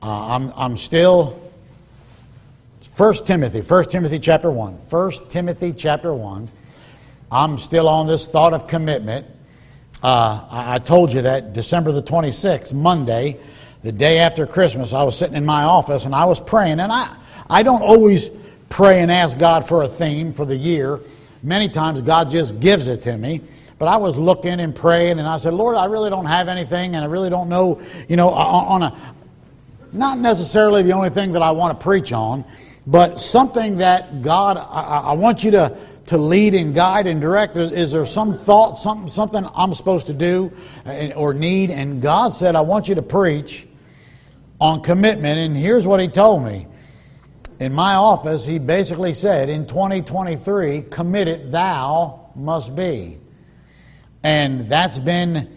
I'm still 1 Timothy chapter 1. 1 Timothy chapter 1. I'm still on this thought of commitment. I told you that December the 26th, Monday, the day after Christmas, I was sitting in my office and I was praying. And I don't always pray and ask God for a theme for the year. Many times God just gives it to me. But I was looking and praying and I said, Lord, I really don't have anything and I really don't know, not necessarily the only thing that I want to preach on, but something that God, I want you to lead and guide and direct. Is there some thought, something I'm supposed to do or need? And God said, I want you to preach on commitment. And here's what He told me. In my office, He basically said, in 2023, committed thou must be. And that's been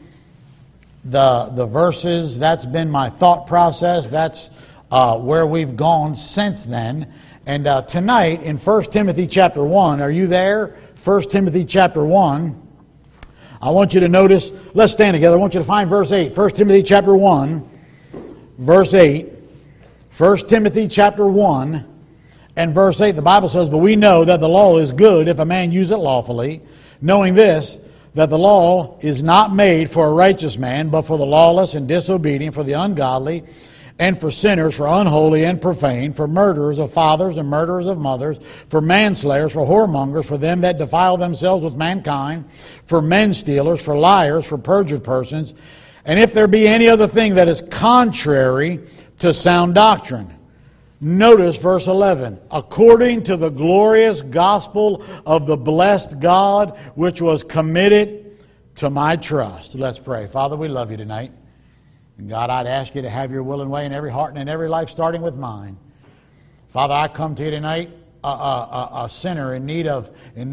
the verses, that's been my thought process, that's where we've gone since then. And tonight in 1 Timothy chapter 1, are you there? 1 Timothy chapter 1, I want you to notice, let's stand together, I want you to find verse 8. 1 Timothy chapter 1, verse 8. 1 Timothy chapter 1 and verse 8, the Bible says, but we know that the law is good if a man use it lawfully, knowing this, that the law is not made for a righteous man, but for the lawless and disobedient, for the ungodly, and for sinners, for unholy and profane, for murderers of fathers and murderers of mothers, for manslayers, for whoremongers, for them that defile themselves with mankind, for men stealers, for liars, for perjured persons, and if there be any other thing that is contrary to sound doctrine. Notice verse 11. According to the glorious gospel of the blessed God, which was committed to my trust. Let's pray. Father, we love you tonight. And God, I'd ask you to have your will and way in every heart and in every life, starting with mine. Father, I come to you tonight, a sinner in need of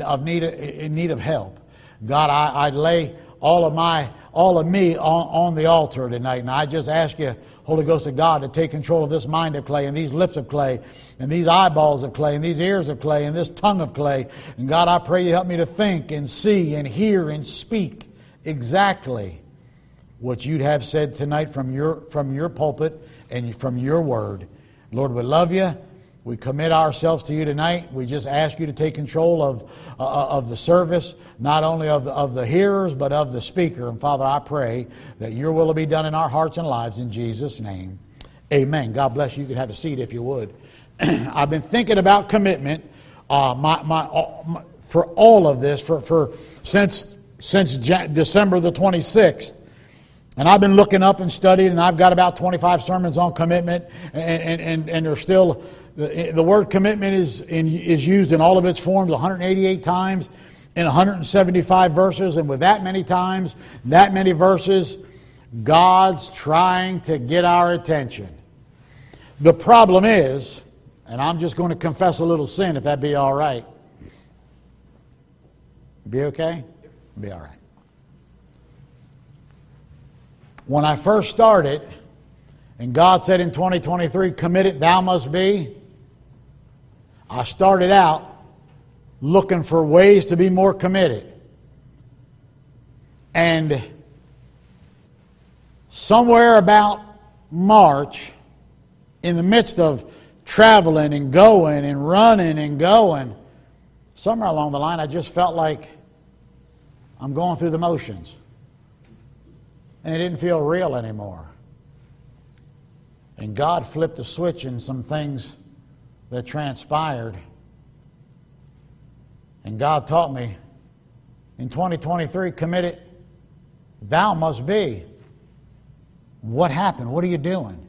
help. God, I lay all of me on the altar tonight, and I just ask you, Holy Ghost of God, to take control of this mind of clay and these lips of clay and these eyeballs of clay and these ears of clay and this tongue of clay. And God, I pray you help me to think and see and hear and speak exactly what you'd have said tonight from your pulpit and from your word. Lord, we love you. We commit ourselves to you tonight. We just ask you to take control of the service, not only of the hearers, but of the speaker. And Father, I pray that your will be done in our hearts and lives in Jesus' name. Amen. God bless you. You can have a seat if you would. I've been thinking about commitment for all of this since December the 26th. And I've been looking up and studying, and I've got about 25 sermons on commitment, and there's still... The word commitment is used in all of its forms 188 times in 175 verses. And with that many times, that many verses, God's trying to get our attention. The problem is, and I'm just going to confess a little sin if that be all right. Be okay? Be all right. When I first started, and God said in 2023, committed thou must be, I started out looking for ways to be more committed. And somewhere about March, in the midst of traveling and going and running and going, somewhere along the line I just felt like I'm going through the motions. And it didn't feel real anymore. And God flipped a switch in some things that transpired. And God taught me, in 2023, committed thou must be. What happened? What are you doing?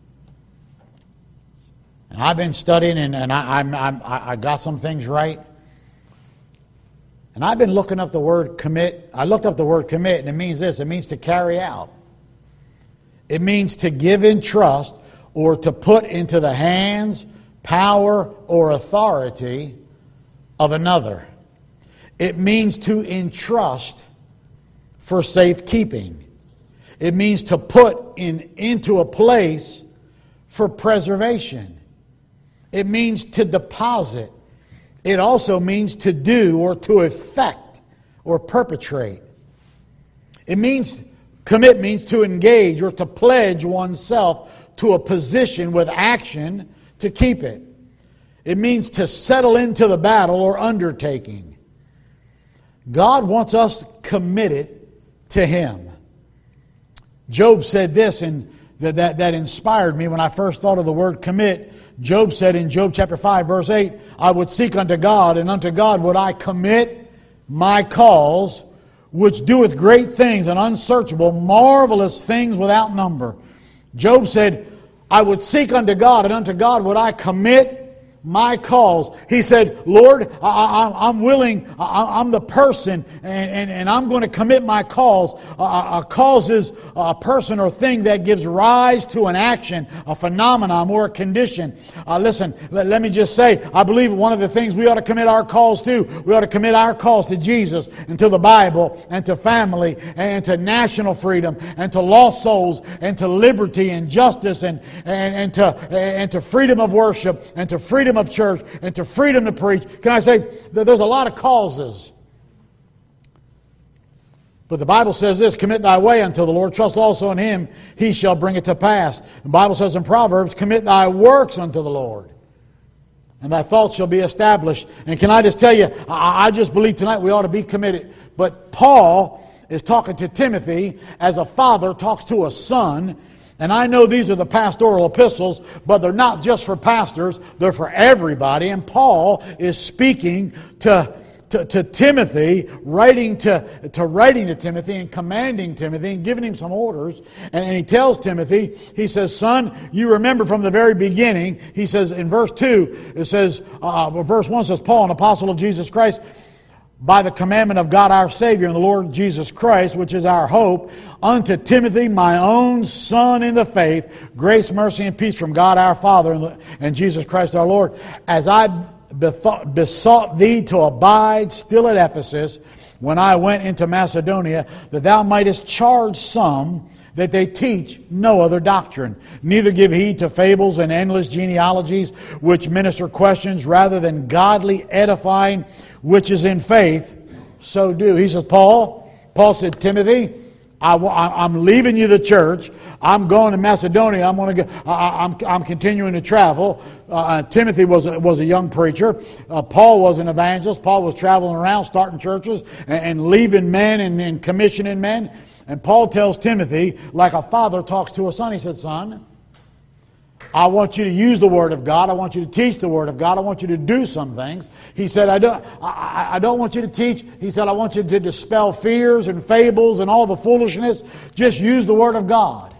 And I've been studying, and I got some things right. And I've been looking up the word commit. I looked up the word commit, and it means this. It means to carry out. It means to give in trust or to put into the hands, power, or authority of another. It means to entrust for safekeeping. It means to put into a place for preservation. It means to deposit. It also means to do or to effect or perpetrate. It means, commit means to engage or to pledge oneself to a position with action to keep it. It means to settle into the battle or undertaking. God wants us committed to Him. Job said this, and that inspired me when I first thought of the word commit. Job said in Job chapter 5, verse 8, I would seek unto God, and unto God would I commit my cause, which doeth great things and unsearchable, marvelous things without number. Job said, I would seek unto God, and unto God would I commit my cause. He said, Lord, I'm willing, I'm the person, and I'm going to commit my cause. A cause is a person or thing that gives rise to an action, a phenomenon, or a condition. Listen, let me just say, I believe one of the things we ought to commit our cause to, we ought to commit our cause to Jesus, and to the Bible, and to family, and to national freedom, and to lost souls, and to liberty and justice, and to freedom of worship, and to freedom of church, and to freedom to preach. Can I say that there's a lot of causes? But the Bible says this, commit thy way unto the Lord, trust also in Him, He shall bring it to pass. The Bible says in Proverbs, commit thy works unto the Lord, and thy thoughts shall be established. And can I just tell you, I just believe tonight we ought to be committed. But Paul is talking to Timothy as a father talks to a son. And I know these are the pastoral epistles, but they're not just for pastors, they're for everybody. And Paul is speaking to Timothy, writing to Timothy and commanding Timothy and giving him some orders. And he tells Timothy, he says, son, you remember from the very beginning, he says in verse 2, it says, verse 1 says, Paul, an apostle of Jesus Christ, by the commandment of God our Savior and the Lord Jesus Christ, which is our hope, unto Timothy, my own son in the faith, grace, mercy, and peace from God our Father and Jesus Christ our Lord, as I besought thee to abide still at Ephesus when I went into Macedonia, that thou mightest charge some that they teach no other doctrine, neither give heed to fables and endless genealogies, which minister questions rather than godly edifying, which is in faith, so do. He says, Paul said, Timothy, I'm leaving you the church. I'm going to Macedonia. I'm continuing to travel. Timothy was a young preacher. Paul was an evangelist. Paul was traveling around, starting churches and leaving men and commissioning men. And Paul tells Timothy, like a father talks to a son, he said, son, I want you to use the Word of God. I want you to teach the Word of God. I want you to do some things. He said, I don't want you to teach. He said, I want you to dispel fears and fables and all the foolishness. Just use the Word of God.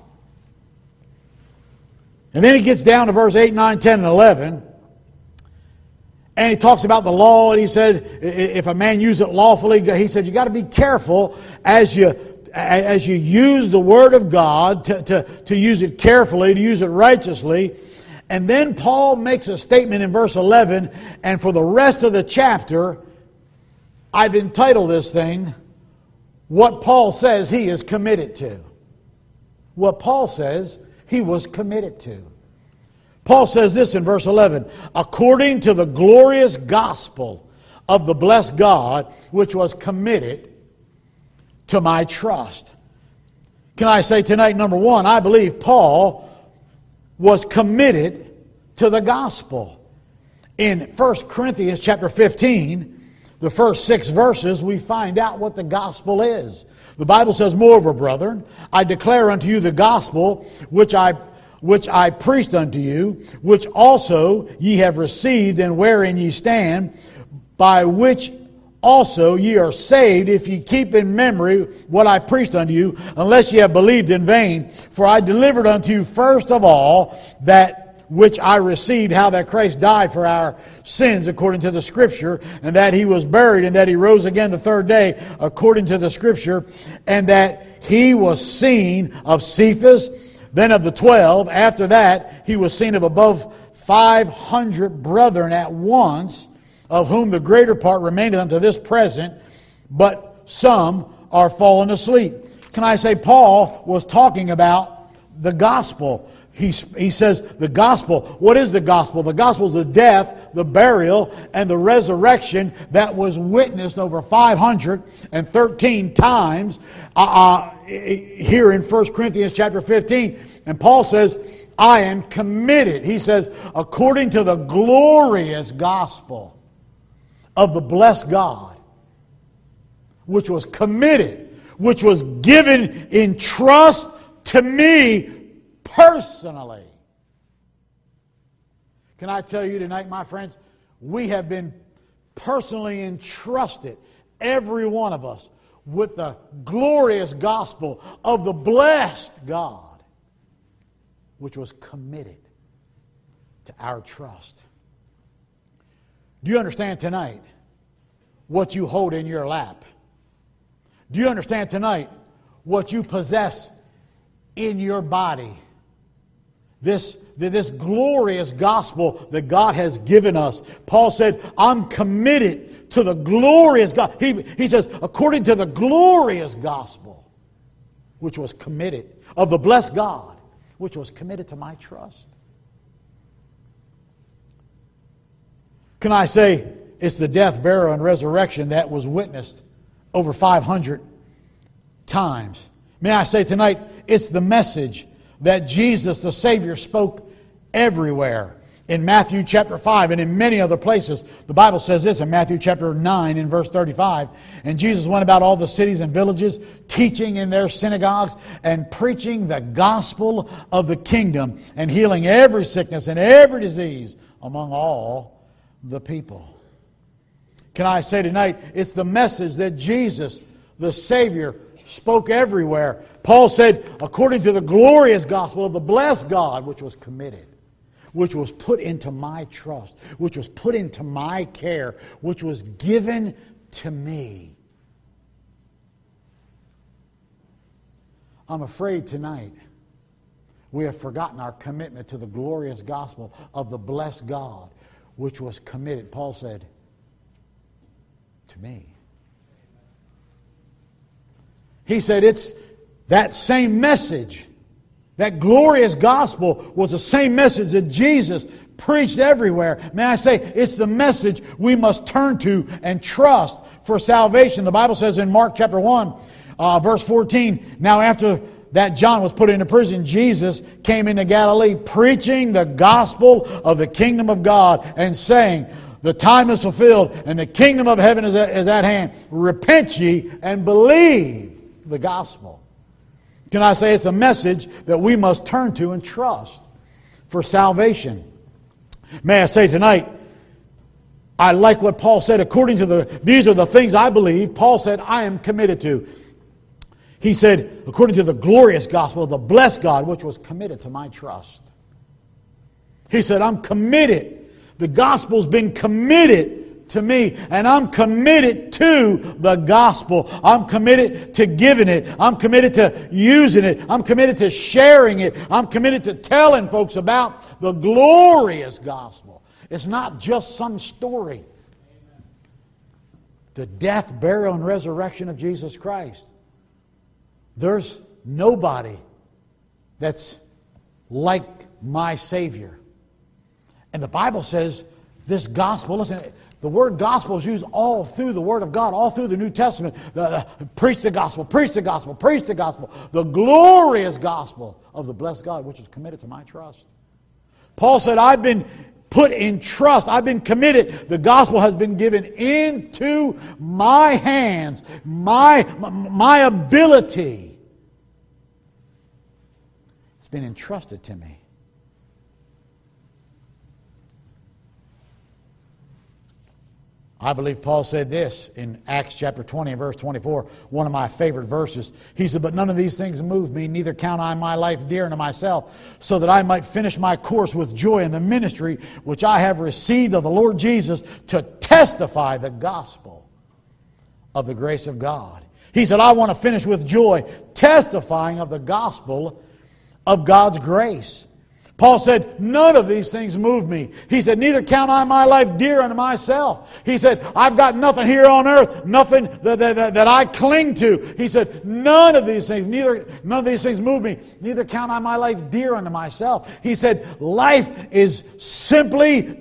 And then he gets down to verse 8, 9, 10, and 11. And he talks about the law. And he said, if a man use it lawfully, he said, you got to be careful as you use the Word of God, to use it carefully, to use it righteously. And then Paul makes a statement in verse 11, and for the rest of the chapter, I've entitled this thing, What Paul Says He is Committed to. What Paul says he was committed to. Paul says this in verse 11, according to the glorious gospel of the blessed God, which was committed to my trust. Can I say tonight, number one, I believe Paul was committed to the gospel. In 1 Corinthians chapter 15, the first 6 verses, we find out what the gospel is. The Bible says, moreover, brethren, I declare unto you the gospel which I preached unto you, which also ye have received, and wherein ye stand, by which also ye are saved, if ye keep in memory what I preached unto you, unless ye have believed in vain. For I delivered unto you first of all that which I received, how that Christ died for our sins according to the Scripture, and that He was buried, and that He rose again the third day according to the Scripture, and that He was seen of Cephas, then of the 12. After that He was seen of above 500 brethren at once, of whom the greater part remaineth unto this present, but some are fallen asleep. Can I say Paul was talking about the gospel? He says the gospel. What is the gospel? The gospel is the death, the burial, and the resurrection that was witnessed over 513 times here in 1 Corinthians chapter 15. And Paul says, I am committed. He says, according to the glorious gospel of the blessed God, which was committed, which was given in trust to me personally. Can I tell you tonight, my friends, we have been personally entrusted, every one of us, with the glorious gospel of the blessed God, which was committed to our trust. Do you understand tonight what you hold in your lap? Do you understand tonight what you possess in your body? This glorious gospel that God has given us. Paul said, I'm committed to the glorious God. He says, according to the glorious gospel, which was committed, of the blessed God, which was committed to my trust. Can I say, it's the death, burial, and resurrection that was witnessed over 500 times. May I say tonight, it's the message that Jesus the Savior spoke everywhere. In Matthew chapter 5 and in many other places, the Bible says this in Matthew chapter 9 in verse 35, and Jesus went about all the cities and villages, teaching in their synagogues and preaching the gospel of the kingdom and healing every sickness and every disease among all the people. Can I say tonight, it's the message that Jesus, the Savior, spoke everywhere. Paul said, according to the glorious gospel of the blessed God, which was committed, which was put into my trust, which was put into my care, which was given to me. I'm afraid tonight we have forgotten our commitment to the glorious gospel of the blessed God, which was committed, Paul said, to me. He said it's that same message, that glorious gospel was the same message that Jesus preached everywhere. May I say, it's the message we must turn to and trust for salvation. The Bible says in Mark chapter 1, verse 14, now after that John was put into prison, Jesus came into Galilee preaching the gospel of the kingdom of God and saying, the time is fulfilled and the kingdom of heaven is at hand. Repent ye and believe the gospel. Can I say it's a message that we must turn to and trust for salvation? May I say tonight, I like what Paul said. According to these are the things I believe, Paul said, I am committed to. He said, according to the glorious gospel of the blessed God, which was committed to my trust. He said, I'm committed. The gospel's been committed to me, and I'm committed to the gospel. I'm committed to giving it. I'm committed to using it. I'm committed to sharing it. I'm committed to telling folks about the glorious gospel. It's not just some story. The death, burial, and resurrection of Jesus Christ. There's nobody that's like my Savior. And the Bible says this gospel, listen, the word gospel is used all through the Word of God, all through the New Testament. Preach the gospel, preach the gospel, preach the gospel. The glorious gospel of the blessed God, which is committed to my trust. Paul said, I've been put in trust. I've been committed. The gospel has been given into my hands, my ability. It's been entrusted to me. I believe Paul said this in Acts chapter 20 and verse 24, one of my favorite verses. He said, but none of these things move me, neither count I my life dear unto myself, so that I might finish my course with joy in the ministry which I have received of the Lord Jesus to testify the gospel of the grace of God. He said, I want to finish with joy, testifying of the gospel of God's grace. Paul said, none of these things move me. He said, neither count I my life dear unto myself. He said, I've got nothing here on earth, nothing that I cling to. He said, none of these things move me. Neither count I my life dear unto myself. He said, life is simply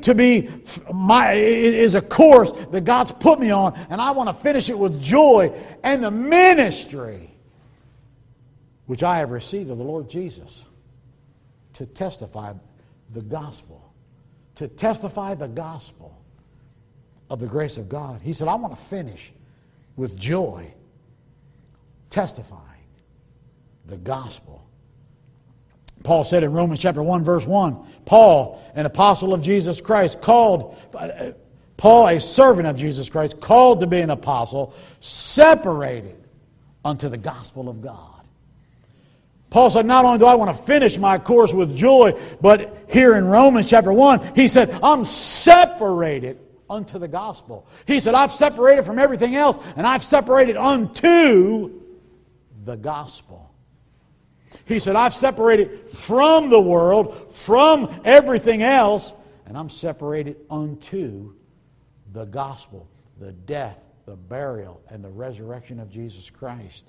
is a course that God's put me on, and I want to finish it with joy and the ministry which I have received of the Lord Jesus to testify the gospel. To testify the gospel of the grace of God. He said, I want to finish with joy, testifying the gospel. Paul said in Romans chapter 1, verse 1, Paul, an apostle of Jesus Christ, Paul, a servant of Jesus Christ, called to be an apostle, separated unto the gospel of God. Paul said, not only do I want to finish my course with joy, but here in Romans chapter 1, he said, I'm separated unto the gospel. He said, I've separated from everything else, and I've separated unto the gospel. He said, I've separated from the world, from everything else, and I'm separated unto the gospel, the death, the burial, and the resurrection of Jesus Christ.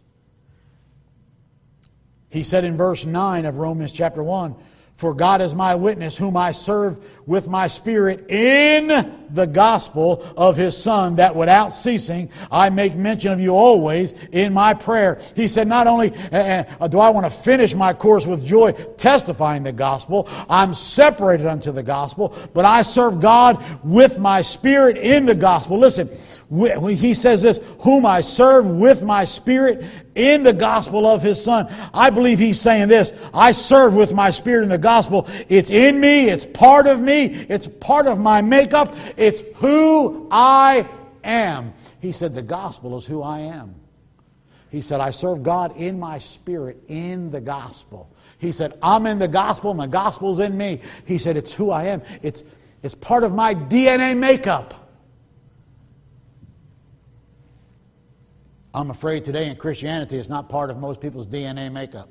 He said in verse 9 of Romans chapter 1, for God is my witness, whom I serve with my spirit in the gospel of His Son, that without ceasing I make mention of you always in my prayer. He said, not only do I want to finish my course with joy, testifying the gospel, I'm separated unto the gospel, but I serve God with my spirit in the gospel. Listen, he says this, whom I serve with my spirit in the gospel of His Son. I believe he's saying this, I serve with my spirit in the gospel. It's in me, it's part of me, it's part of my makeup, it's who I am. He said the gospel is who I am. He said I serve God in my spirit in the gospel. He said I'm in the gospel and the gospel's in me. He said it's who I am. It's part of my DNA makeup. I'm afraid today in Christianity it's not part of most people's DNA makeup.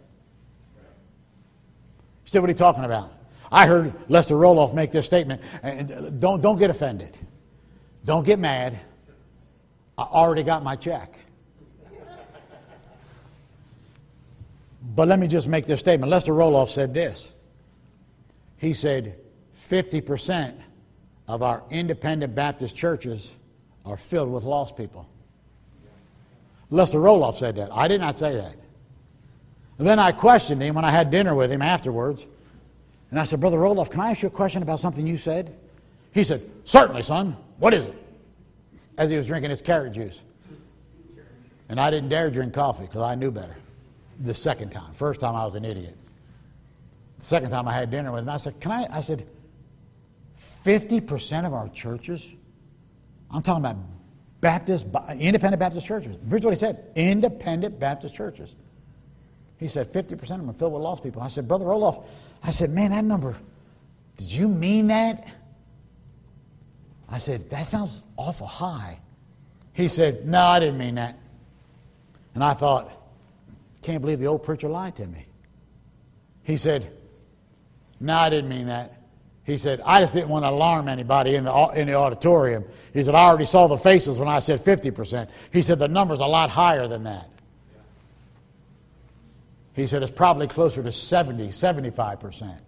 You see what he's talking about? I heard Lester Roloff make this statement. And don't get offended. Don't get mad. I already got my check. But let me just make this statement. Lester Roloff said this. He said 50% of our independent Baptist churches are filled with lost people. Lester Roloff said that. I did not say that. And then I questioned him when I had dinner with him afterwards. And I said, Brother Roloff, can I ask you a question about something you said? He said, certainly, son. What is it? As he was drinking his carrot juice. And I didn't dare drink coffee because I knew better. The second time. First time I was an idiot. The second time I had dinner with him, I said, I said, 50% of our churches, I'm talking about independent Baptist churches. Here's what he said, independent Baptist churches. He said 50% of them are filled with lost people. I said, Brother Roloff, I said, man, that number, did you mean that? I said, that sounds awful high. He said, no, I didn't mean that. And I thought, can't believe the old preacher lied to me. He said, no, I didn't mean that. He said, I just didn't want to alarm anybody in the auditorium. He said, I already saw the faces when I said 50%. He said, the number's a lot higher than that. He said, it's probably closer to 75%.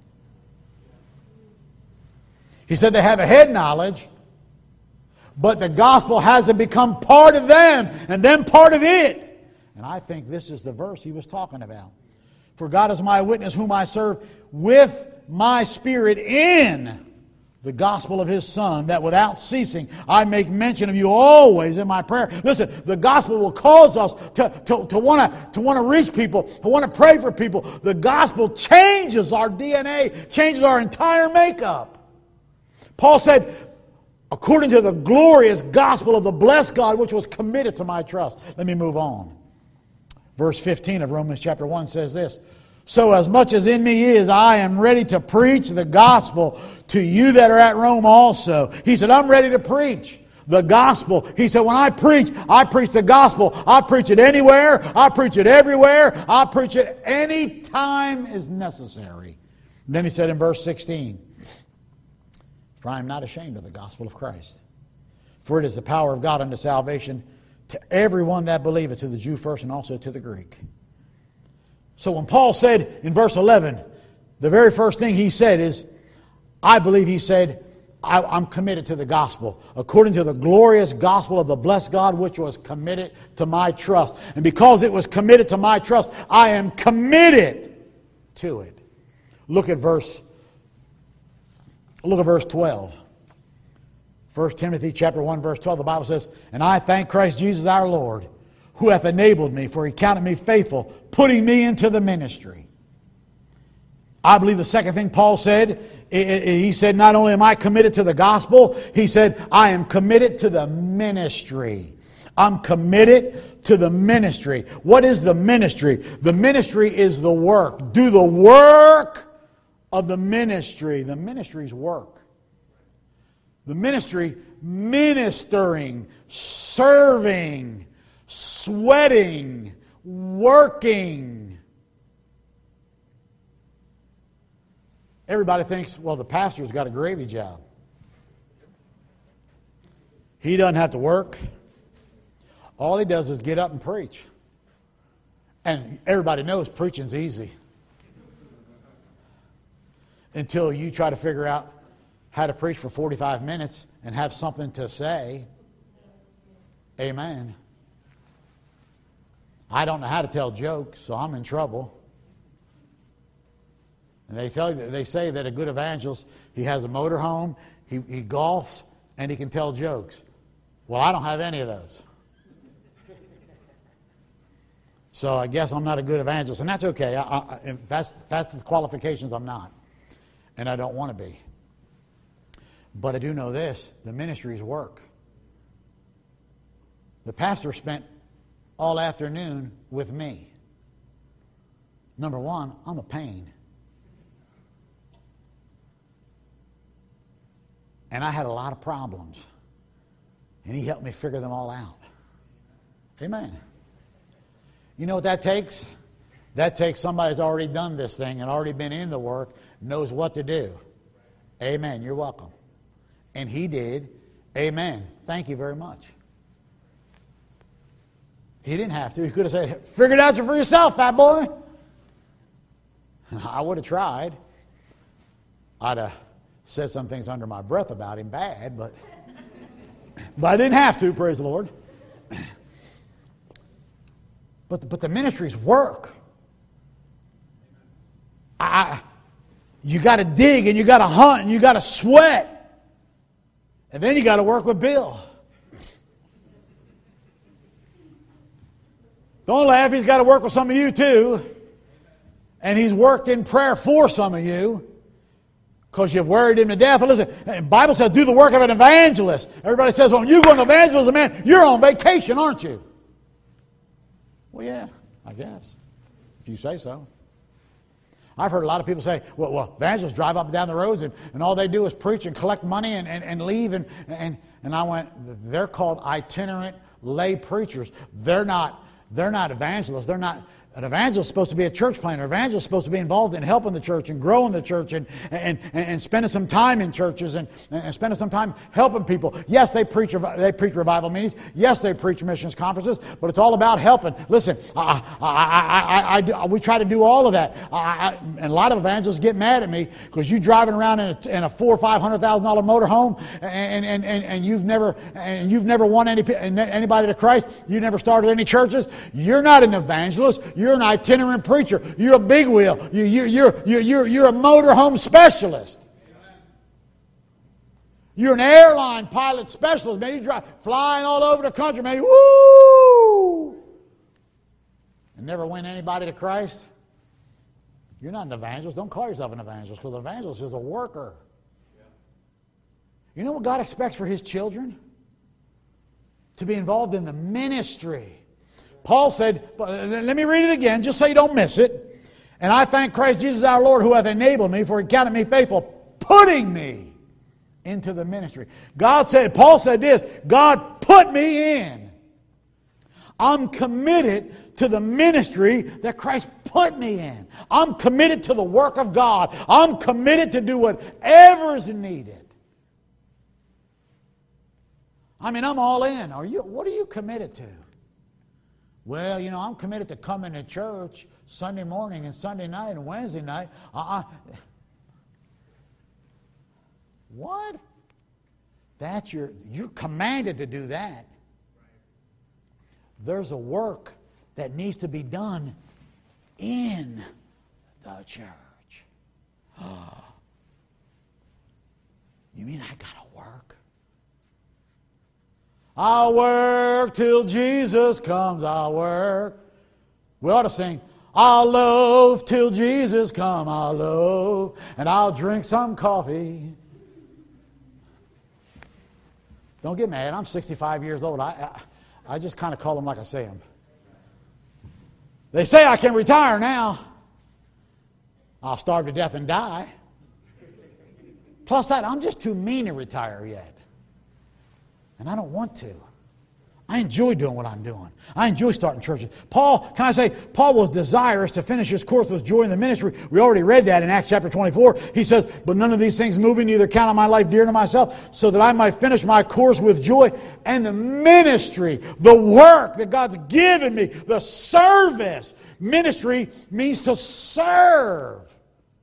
He said, they have a head knowledge, but the gospel hasn't become part of them, and them part of it. And I think this is the verse he was talking about. For God is my witness, whom I serve with my spirit in the gospel of His Son, that without ceasing I make mention of you always in my prayer. Listen, the gospel will cause us to want to reach people, to want to pray for people. The gospel changes our DNA, changes our entire makeup. Paul said, according to the glorious gospel of the blessed God, which was committed to my trust. Let me move on. Verse 15 of Romans chapter 1 says this, so as much as in me is, I am ready to preach the gospel to you that are at Rome also. He said, I'm ready to preach the gospel. He said, when I preach the gospel. I preach it anywhere. I preach it everywhere. I preach it any time is necessary. And then he said in verse 16, for I am not ashamed of the gospel of Christ. For it is the power of God unto salvation to everyone that believeth, to the Jew first and also to the Greek. So when Paul said in verse 11, the very first thing he said is, I believe he said, I'm committed to the gospel, according to the glorious gospel of the blessed God, which was committed to my trust. And because it was committed to my trust, I am committed to it. Look at verse 12. 1 Timothy chapter 1, verse 12, the Bible says, "And I thank Christ Jesus our Lord, who hath enabled me, for he counted me faithful, putting me into the ministry." I believe the second thing Paul said, he said, not only am I committed to the gospel, he said, I am committed to the ministry. I'm committed to the ministry. What is the ministry? The ministry is the work. Do the work of the ministry. The ministry's work. The ministry, ministering, serving, sweating, working. Everybody thinks, well, the pastor's got a gravy job. He doesn't have to work. All he does is get up and preach. And everybody knows preaching's easy. Until you try to figure out how to preach for 45 minutes and have something to say. Amen. I don't know how to tell jokes, so I'm in trouble. And they say that a good evangelist, he has a motorhome, he golfs, and he can tell jokes. Well, I don't have any of those. So I guess I'm not a good evangelist, and that's okay. If that's the qualifications, I'm not. And I don't want to be. But I do know this, the ministry's work. The pastor spent all afternoon with me. Number one, I'm a pain. And I had a lot of problems. And he helped me figure them all out. Amen. You know what that takes? That takes somebody who's already done this thing and already been in the work, knows what to do. Amen. You're welcome. And he did. Amen. Thank you very much. He didn't have to. He could have said, figure it out for yourself, fat boy. I would have tried. I'd have said some things under my breath about him bad, but I didn't have to, praise the Lord. But the ministry's work. You got to dig and you got to hunt and you got to sweat. And then you got to work with Bill. Don't laugh, he's got to work with some of you too. And he's worked in prayer for some of you. Because you've worried him to death. Listen, the Bible says do the work of an evangelist. Everybody says, well, when you go to evangelism, man, you're on vacation, aren't you? Well, yeah, I guess. If you say so. I've heard a lot of people say, well, evangelists drive up and down the roads and all they do is preach and collect money and leave. And I went, they're called itinerant lay preachers. They're not evangelists. They're not. An evangelist is supposed to be a church planter. An evangelist is supposed to be involved in helping the church and growing the church and spending some time in churches and spending some time helping people. Yes, they preach revival meetings. Yes, they preach missions conferences, but it's all about helping. Listen, we try to do all of that. And a lot of evangelists get mad at me because you driving around in a $400,000 or $500,000 motorhome and you've never won anybody to Christ. You never started any churches. You're not an evangelist. You're an itinerant preacher. You're a big wheel. You're a motorhome specialist. You're an airline pilot specialist. Man, you drive flying all over the country, man. Woo! And never win anybody to Christ. You're not an evangelist. Don't call yourself an evangelist, because an evangelist is a worker. You know what God expects for His children? To be involved in the ministry. Paul said, let me read it again, just so you don't miss it. And I thank Christ Jesus our Lord, who hath enabled me, for He counted me faithful, putting me into the ministry. Paul said this, God put me in. I'm committed to the ministry that Christ put me in. I'm committed to the work of God. I'm committed to do whatever is needed. I mean, I'm all in. What are you committed to? Well, I'm committed to coming to church Sunday morning and Sunday night and Wednesday night. What? You're commanded to do that. There's a work that needs to be done in the church. You mean I got to work? I'll work till Jesus comes. I'll work. We ought to sing, I'll loaf till Jesus come. I'll loaf, and I'll drink some coffee. Don't get mad. I'm 65 years old. I just kind of call them like I say them. They say I can retire now. I'll starve to death and die. Plus that, I'm just too mean to retire yet. And I don't want to. I enjoy doing what I'm doing. I enjoy starting churches. Paul, can I say, Paul was desirous to finish his course with joy in the ministry. We already read that in Acts chapter 24. He says, but none of these things move me, neither count on my life dear to myself, so that I might finish my course with joy. And the ministry, the work that God's given me, the service. Ministry means to serve.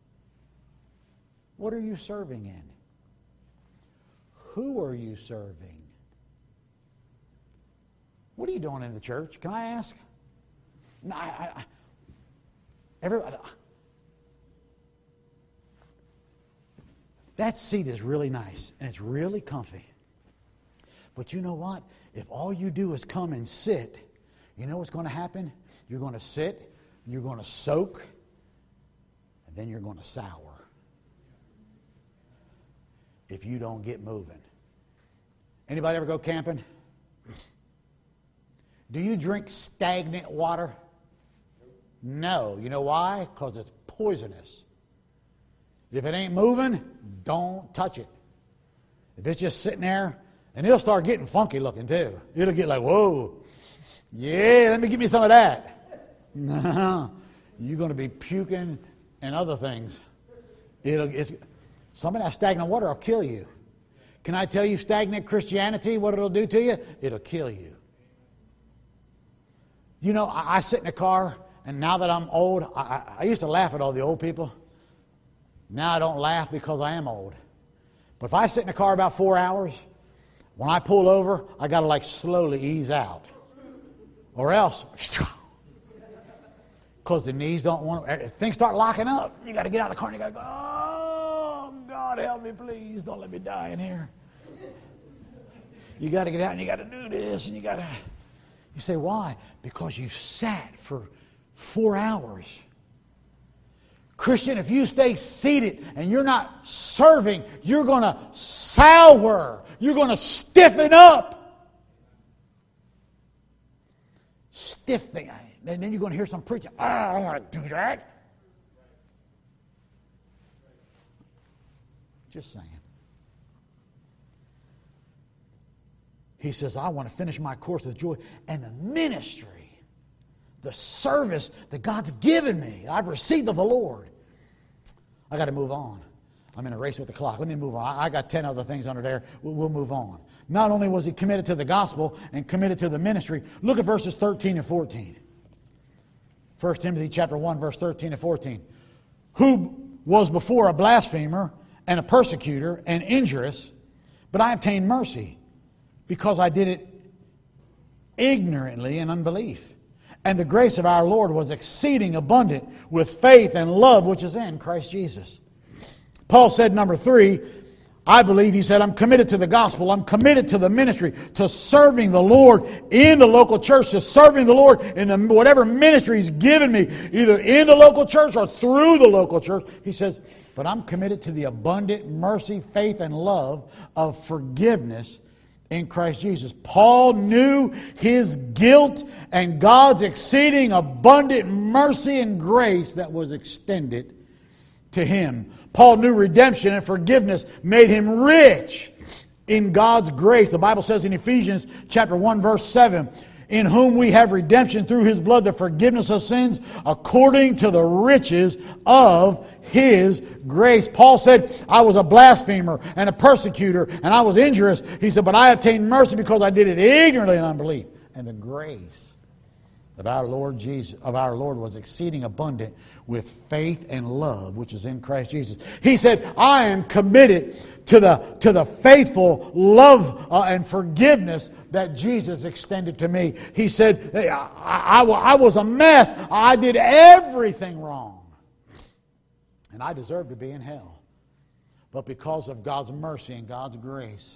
What are you serving in? Who are you serving? What are you doing in the church? Can I ask? No, everybody. That seat is really nice and it's really comfy. But you know what? If all you do is come and sit, you know what's going to happen? You're going to sit, you're going to soak, and then you're going to sour. If you don't get moving. Anybody ever go camping? Do you drink stagnant water? No. You know why? Because it's poisonous. If it ain't moving, don't touch it. If it's just sitting there, and it'll start getting funky looking too. It'll get like, whoa, yeah, let me give me some of that. No, you're going to be puking and other things. Some of that stagnant water will kill you. Can I tell you stagnant Christianity, what it'll do to you? It'll kill you. You know, I sit in a car, and now that I'm old, I used to laugh at all the old people. Now I don't laugh because I am old. But if I sit in a car about 4 hours, when I pull over, I got to like slowly ease out. Or else, because the knees don't want to, if things start locking up, you got to get out of the car and you got to go, oh, God help me, please, don't let me die in here. You got to get out and you got to do this and you got to... You say, why? Because you've sat for 4 hours. Christian, if you stay seated and you're not serving, you're going to sour. You're going to stiffen up. Stiffing. And then you're going to hear some preaching. Oh, I don't want to do that. Just saying. He says, I want to finish my course with joy. And the ministry, the service that God's given me, I've received of the Lord. I got to move on. I'm in a race with the clock. Let me move on. I got 10 other things under there. We'll move on. Not only was he committed to the gospel and committed to the ministry, look at verses 13 and 14. 1 Timothy chapter 1, verse 13 and 14. Who was before a blasphemer and a persecutor and injurious, but I obtained mercy, because I did it ignorantly in unbelief. And the grace of our Lord was exceeding abundant with faith and love which is in Christ Jesus. Paul said, number 3, I believe, he said, I'm committed to the gospel. I'm committed to the ministry, to serving the Lord in the local church, to serving the Lord in whatever ministry He's given me, either in the local church or through the local church. He says, but I'm committed to the abundant mercy, faith, and love of forgiveness in Christ Jesus. Paul knew his guilt and God's exceeding abundant mercy and grace that was extended to him. Paul knew redemption and forgiveness made him rich in God's grace. The Bible says in Ephesians chapter 1 verse 7, in whom we have redemption through His blood, the forgiveness of sins, according to the riches of His grace. Paul said, I was a blasphemer and a persecutor, and I was injurious. He said, but I obtained mercy because I did it ignorantly in unbelief. And the grace of our Lord Jesus, of our Lord, was exceeding abundant with faith and love, which is in Christ Jesus. He said, I am committed to the faithful love and forgiveness that Jesus extended to me. He said, I was a mess. I did everything wrong. And I deserve to be in hell. But because of God's mercy and God's grace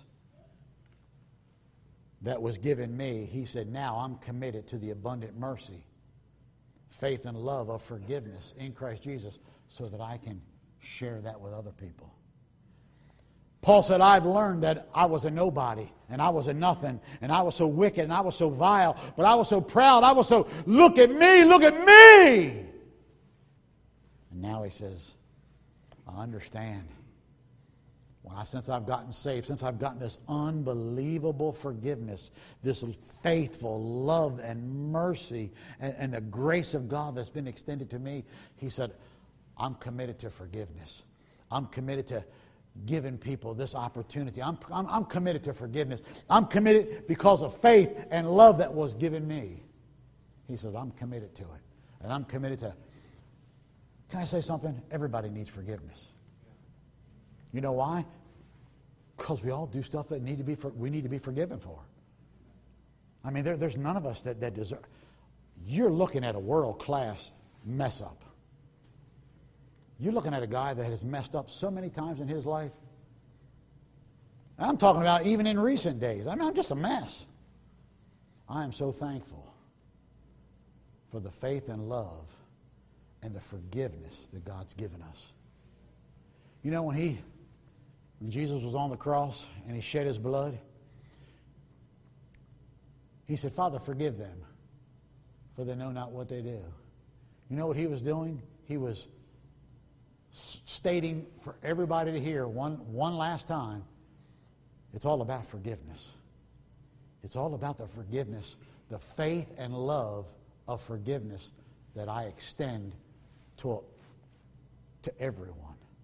that was given me, he said, now I'm committed to the abundant mercy, faith and love of forgiveness in Christ Jesus so that I can share that with other people. Paul said, I've learned that I was a nobody, and I was a nothing, and I was so wicked, and I was so vile, but I was so proud, I was so, look at me, look at me! And now he says, I understand. Since I've gotten saved, since I've gotten this unbelievable forgiveness, this faithful love and mercy, and the grace of God that's been extended to me, he said, I'm committed to forgiveness. I'm committed to giving people this opportunity. I'm committed to forgiveness. I'm committed because of faith and love that was given me. He says, I'm committed to it. And I'm committed to... Can I say something? Everybody needs forgiveness. You know why? Because we all do stuff that we need to be forgiven for. I mean, there's none of us that deserve... You're looking at a world-class mess-up. You're looking at a guy that has messed up so many times in his life. And I'm talking about even in recent days. I mean, I'm just a mess. I am so thankful for the faith and love and the forgiveness that God's given us. You know, when Jesus was on the cross and he shed his blood, he said, Father, forgive them, for they know not what they do. You know what he was doing? He was stating for everybody to hear one last time, it's all about forgiveness. It's all about the forgiveness, the faith and love of forgiveness that I extend to everyone.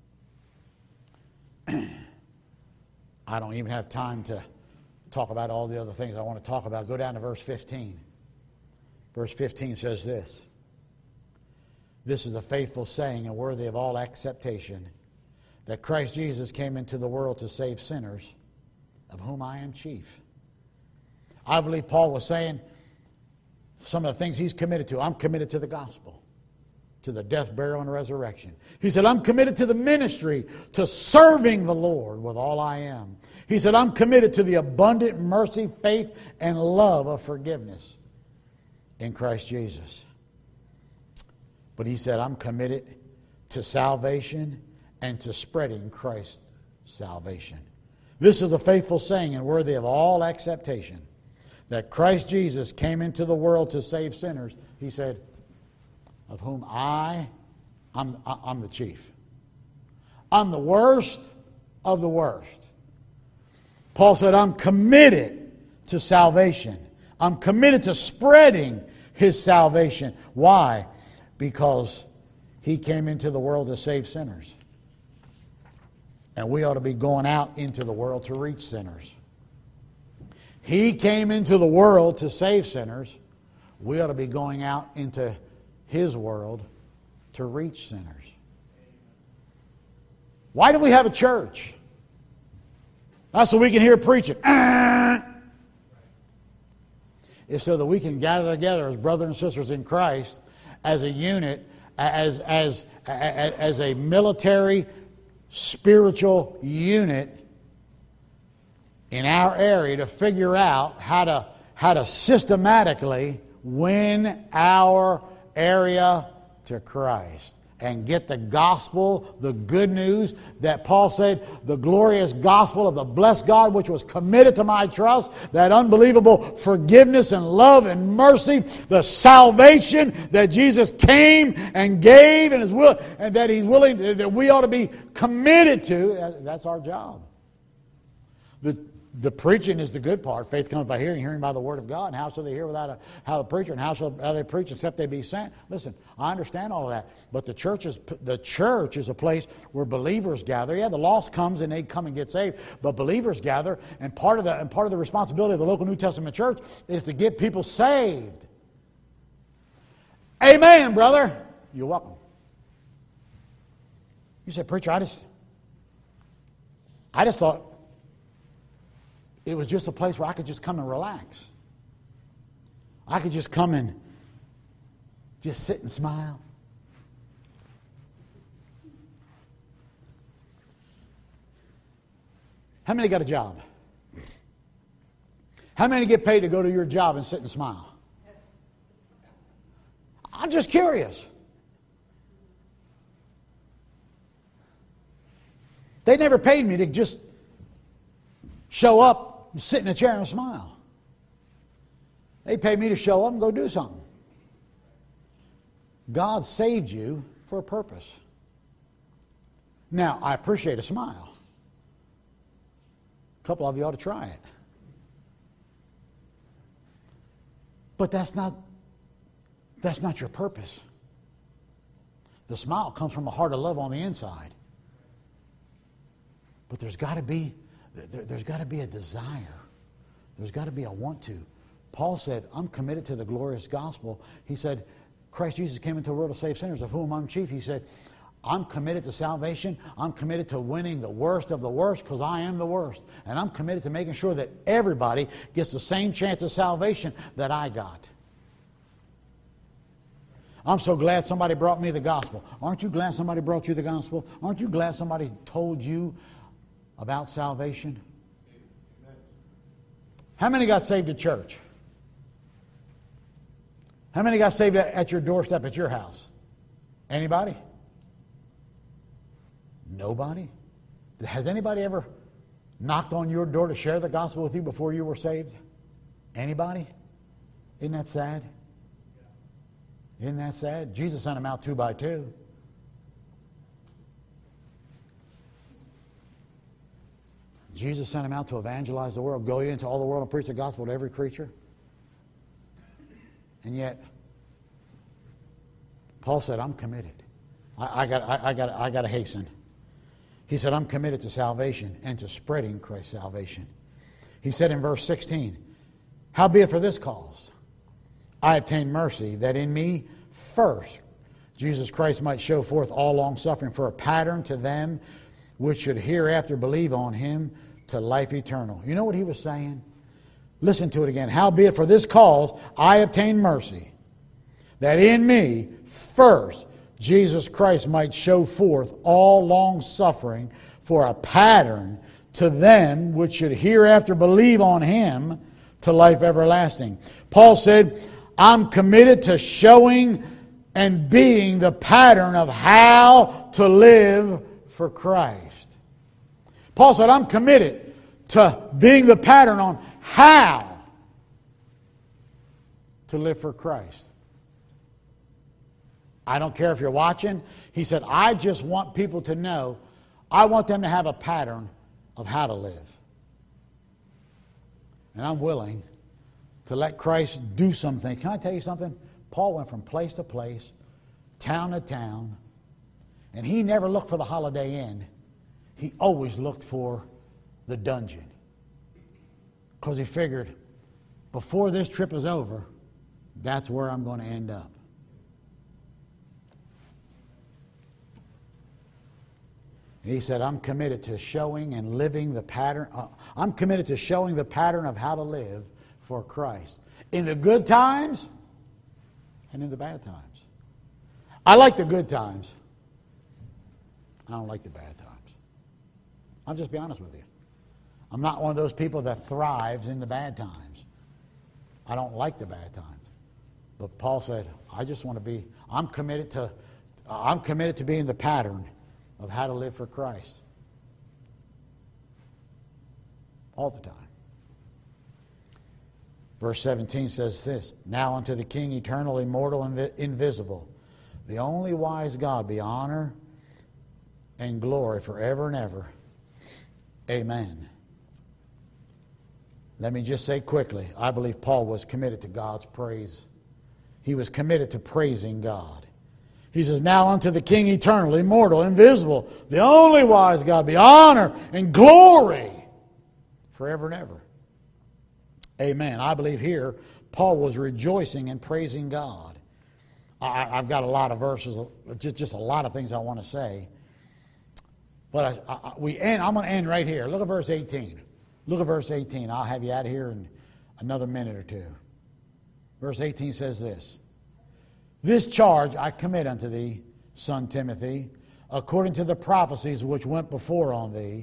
I don't even have time to talk about all the other things I want to talk about. Go down to verse 15. Verse 15 says this. This is a faithful saying and worthy of all acceptation, that Christ Jesus came into the world to save sinners, of whom I am chief. I believe Paul was saying some of the things he's committed to. I'm committed to the gospel, to the death, burial, and resurrection. He said, I'm committed to the ministry, to serving the Lord with all I am. He said, I'm committed to the abundant mercy, faith, and love of forgiveness in Christ Jesus. But he said, I'm committed to salvation and to spreading Christ's salvation. This is a faithful saying and worthy of all acceptation, that Christ Jesus came into the world to save sinners. He said, of whom I'm the chief. I'm the worst of the worst. Paul said, I'm committed to salvation. I'm committed to spreading his salvation. Why? Because he came into the world to save sinners. And we ought to be going out into the world to reach sinners. He came into the world to save sinners. We ought to be going out into his world to reach sinners. Why do we have a church? That's so we can hear preaching. It's so that we can gather together as brothers and sisters in Christ, as a unit, as a military, spiritual unit in our area to figure out how to systematically win our area to Christ and get the gospel, the good news that Paul said, the glorious gospel of the blessed God which was committed to my trust, that unbelievable forgiveness and love and mercy, the salvation that Jesus came and gave and that he's willing, that we ought to be committed to. That's our job. The preaching is the good part. Faith comes by hearing, hearing by the word of God. And how shall they hear without a preacher? And how shall they preach except they be sent? Listen, I understand all of that. But the church is a place where believers gather. Yeah, the lost comes and they come and get saved. But believers gather, and part of the responsibility of the local New Testament church is to get people saved. Amen, brother. You're welcome. You say, preacher, I just thought it was just a place where I could just come and relax. I could just come and just sit and smile. How many got a job? How many get paid to go to your job and sit and smile? I'm just curious. They never paid me to just show up, sit in a chair and smile. They paid me to show up and go do something. God saved you for a purpose. Now, I appreciate a smile. A couple of you ought to try it. But that's not your purpose. The smile comes from a heart of love on the inside. But there's got to be a desire. There's got to be a want to. Paul said, I'm committed to the glorious gospel. He said, Christ Jesus came into the world to save sinners, of whom I'm chief. He said, I'm committed to salvation. I'm committed to winning the worst of the worst because I am the worst. And I'm committed to making sure that everybody gets the same chance of salvation that I got. I'm so glad somebody brought me the gospel. Aren't you glad somebody brought you the gospel? Aren't you glad somebody told you about salvation? How many got saved at church? How many got saved at your doorstep at your house? Anybody? Nobody? Has anybody ever knocked on your door to share the gospel with you before you were saved? Anybody? Isn't that sad? Isn't that sad? Jesus sent them out 2 by 2. Jesus sent them out to evangelize the world. Go into all the world and preach the gospel to every creature. And yet, Paul said, I'm committed. I got to hasten. He said, I'm committed to salvation and to spreading Christ's salvation. He said in verse 16, howbeit for this cause I obtained mercy, that in me first Jesus Christ might show forth all longsuffering for a pattern to them which should hereafter believe on him to life eternal. You know what he was saying? Listen to it again. Howbeit for this cause I obtained mercy, that in me first Jesus Christ might show forth all longsuffering for a pattern to them which should hereafter believe on him to life everlasting. Paul said, I'm committed to showing and being the pattern of how to live for Christ. Paul said, I'm committed to being the pattern on how to live for Christ. I don't care if you're watching. He said, I just want people to know, I want them to have a pattern of how to live. And I'm willing to let Christ do something. Can I tell you something? Paul went from place to place, town to town, and he never looked for the Holiday Inn. He always looked for the dungeon. Because he figured, before this trip is over, that's where I'm going to end up. And he said, I'm committed to showing and living the pattern. I'm committed to showing the pattern of how to live for Christ. In the good times and in the bad times. I like the good times. I don't like the bad times. I'll just be honest with you. I'm not one of those people that thrives in the bad times. I don't like the bad times. But Paul said, I'm committed to being the pattern of how to live for Christ. All the time. Verse 17 says this, now unto the King, eternal, immortal, invisible, the only wise God, be honor and glory forever and ever. Amen. Let me just say quickly, I believe Paul was committed to God's praise. He was committed to praising God. He says, now unto the King, eternal, immortal, invisible, the only wise God, be honor and glory forever and ever. Amen. I believe here Paul was rejoicing and praising God. I've got a lot of verses, just a lot of things I want to say. But I'm going to end right here. Look at verse 18. Look at verse 18. I'll have you out of here in another minute or two. Verse 18 says this. This charge I commit unto thee, son Timothy, according to the prophecies which went before on thee,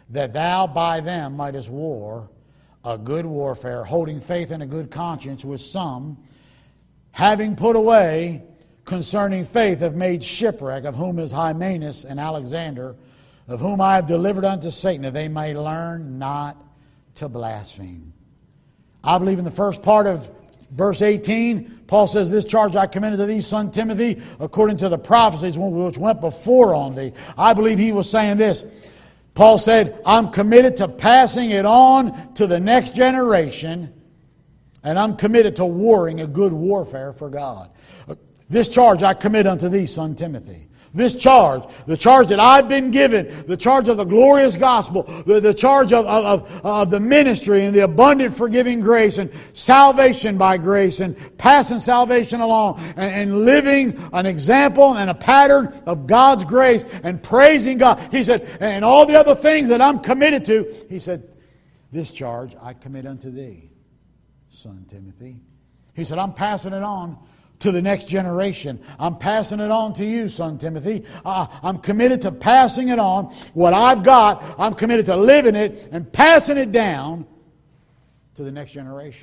that thou by them mightest war a good warfare, holding faith and a good conscience, with some, having put away concerning faith, have made shipwreck, of whom is Hymenaeus and Alexander, of whom I have delivered unto Satan, that they may learn not to blaspheme. I believe in the first part of verse 18, Paul says, this charge I commend to thee, son Timothy, according to the prophecies which went before on thee. I believe he was saying this. Paul said, I'm committed to passing it on to the next generation, and I'm committed to warring a good warfare for God. This charge I commit unto thee, son Timothy. This charge, the charge that I've been given, the charge of the glorious gospel, the charge of the ministry and the abundant forgiving grace and salvation by grace and passing salvation along and living an example and a pattern of God's grace and praising God. He said, and all the other things that I'm committed to, he said, this charge I commit unto thee, son Timothy. He said, I'm passing it on to the next generation. I'm passing it on to you, son Timothy. I'm committed to passing it on. What I've got, I'm committed to living it and passing it down to the next generation.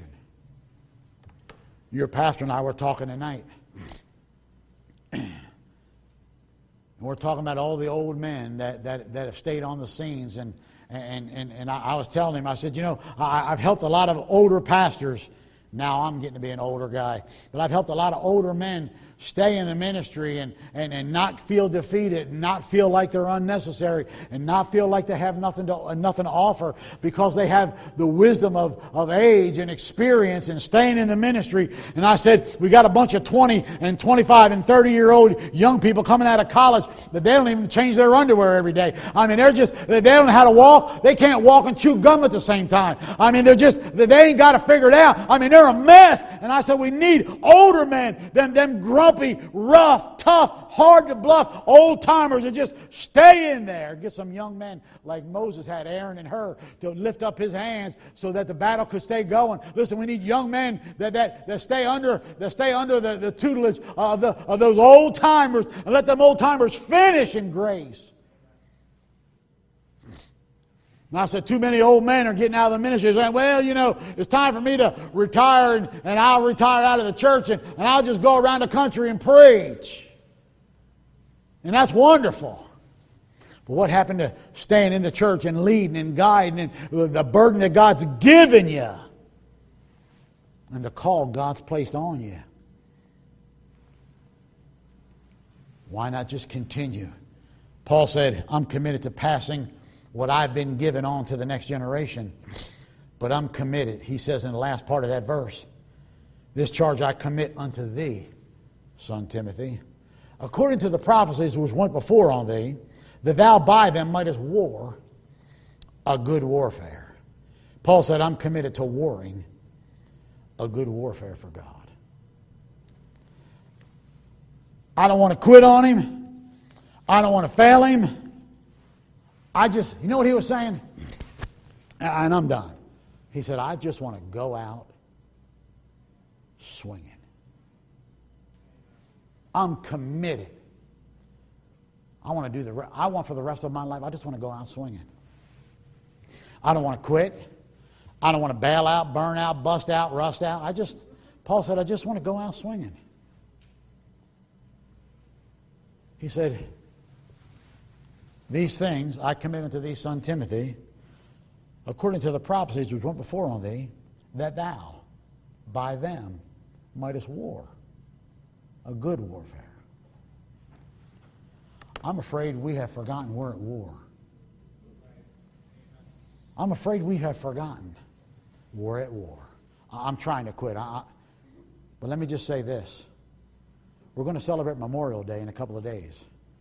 Your pastor and I were talking tonight. And we're talking about all the old men that have stayed on the scenes. And I was telling him, I said, you know, I've helped a lot of older pastors. Now I'm getting to be an older guy. But I've helped a lot of older men stay in the ministry and not feel defeated, and not feel like they're unnecessary, and not feel like they have nothing to offer, because they have the wisdom of age and experience and staying in the ministry. And I said, we got a bunch of 20 and 25 and 30-year-old young people coming out of college that they don't even change their underwear every day. I mean, they don't know how to walk. They can't walk and chew gum at the same time. I mean, they ain't got to figure it out. I mean, they're a mess. And I said, we need older men, them grumpy, rough, tough, hard to bluff old-timers, and just stay in there. Get some young men like Moses had, Aaron and Hur, to lift up his hands so that the battle could stay going. Listen, we need young men that stay under the tutelage of those old-timers, and let them old-timers finish in grace. And I said, too many old men are getting out of the ministry saying, well, you know, it's time for me to retire, and I'll retire out of the church, and I'll just go around the country and preach. And that's wonderful. But what happened to staying in the church and leading and guiding and the burden that God's given you and the call God's placed on you? Why not just continue? Paul said, I'm committed to passing what I've been given on to the next generation. But I'm committed, he says in the last part of that verse, this charge I commit unto thee, son Timothy, according to the prophecies which went before on thee, that thou by them mightest war a good warfare. Paul said, I'm committed to warring a good warfare for God. I don't want to quit on him. I don't want to fail him. You know what he was saying? And I'm done. He said, I just want to go out swinging. I'm committed. I want for the rest of my life, I just want to go out swinging. I don't want to quit. I don't want to bail out, burn out, bust out, rust out. Paul said, I just want to go out swinging. He said, these things I commit unto thee, son Timothy, according to the prophecies which went before on thee, that thou by them mightest war a good warfare. I'm afraid we have forgotten we're at war. I'm afraid we have forgotten we're at war. I'm trying to quit. But let me just say this. We're going to celebrate Memorial Day in a couple of days.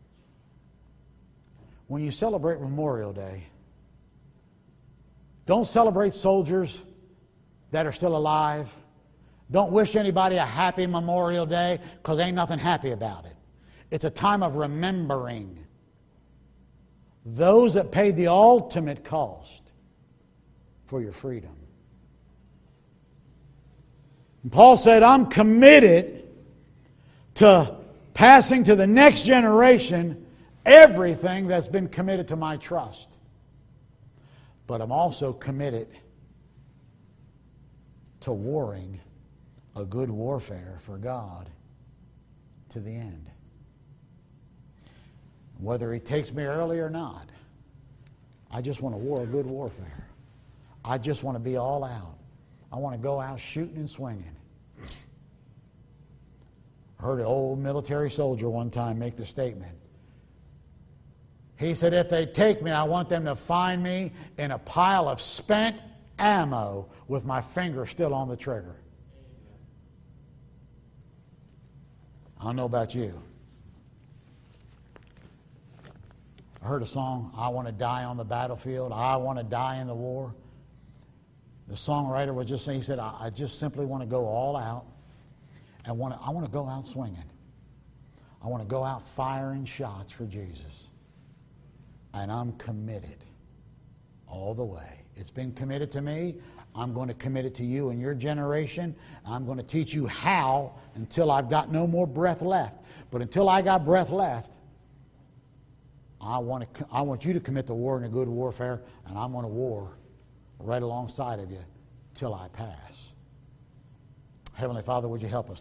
When you celebrate Memorial Day, don't celebrate soldiers that are still alive. Don't wish anybody a happy Memorial Day, because ain't nothing happy about it. It's a time of remembering those that paid the ultimate cost for your freedom. And Paul said, I'm committed to passing to the next generation everything that's been committed to my trust. but I'm also committed to warring a good warfare for God to the end. Whether He takes me early or not, I just want to war a good warfare. I just want to be all out. I want to go out shooting and swinging. I heard an old military soldier one time make the statement. He said, if they take me, I want them to find me in a pile of spent ammo with my finger still on the trigger. I don't know about you. I heard a song, I want to die on the battlefield. I want to die in the war. The songwriter was just saying, he said, I just simply want to go all out. And I want to go out swinging. I want to go out firing shots for Jesus. And I'm committed all the way. It's been committed to me. I'm going to commit it to you and your generation. I'm going to teach you how until I've got no more breath left. But until I got breath left, I want you to commit to war in a good warfare, and I'm going to war right alongside of you till I pass. Heavenly Father, would you help us?